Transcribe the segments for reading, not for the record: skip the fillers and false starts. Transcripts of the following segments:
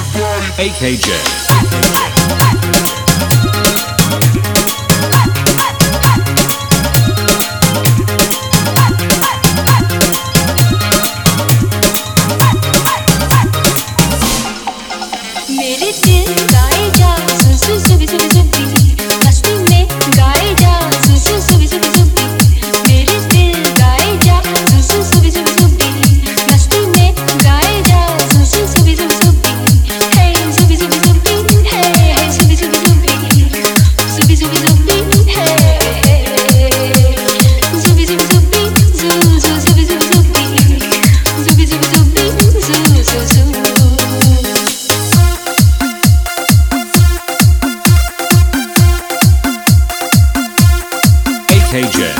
AKJ. मेरे दिल गाए जा सुसु सुबी सुबी सुबी मस्ती में गाए जा सुसु सुबी सुबी सुबी मेरे दिल गाए जा सुसु सुबी सुबी सुबी मस्ती में गाए जा सुसु सुबी सुबी सुबी हे सुबी सुबी सुबी हे सुबी सुबी सुबी सुबी सुबी सुबी हे सुबी सुबी सुबी सु सु सुबी सुबी सुबी सुबी सुबी सुबी सु सु सु AKJ.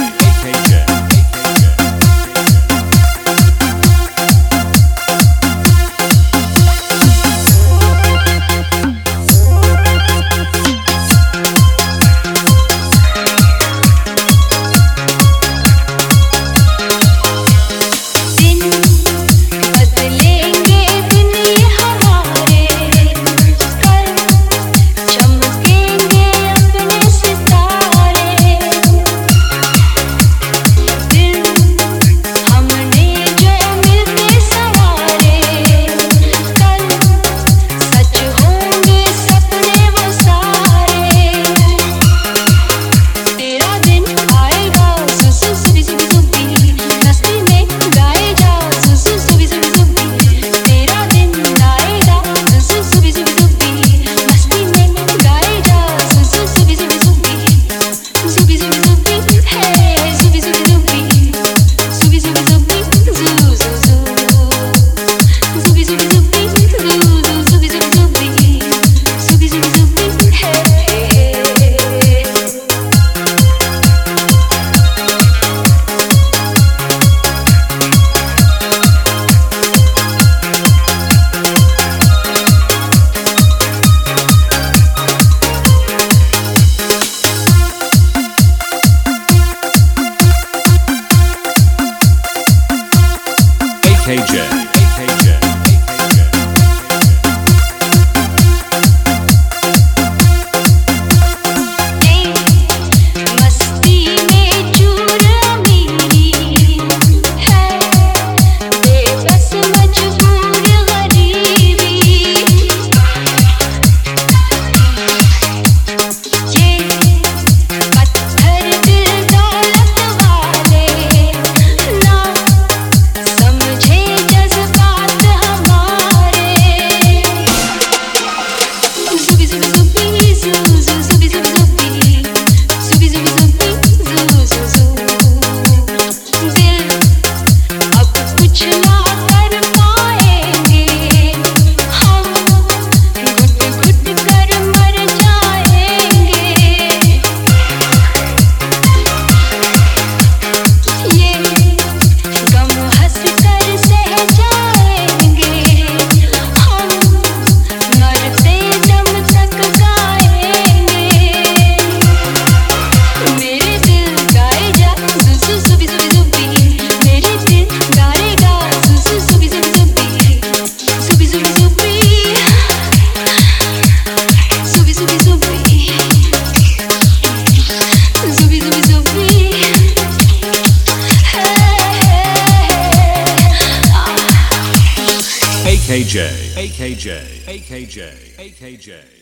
AKJ. AKJ. AKJ. AKJ. AKJ.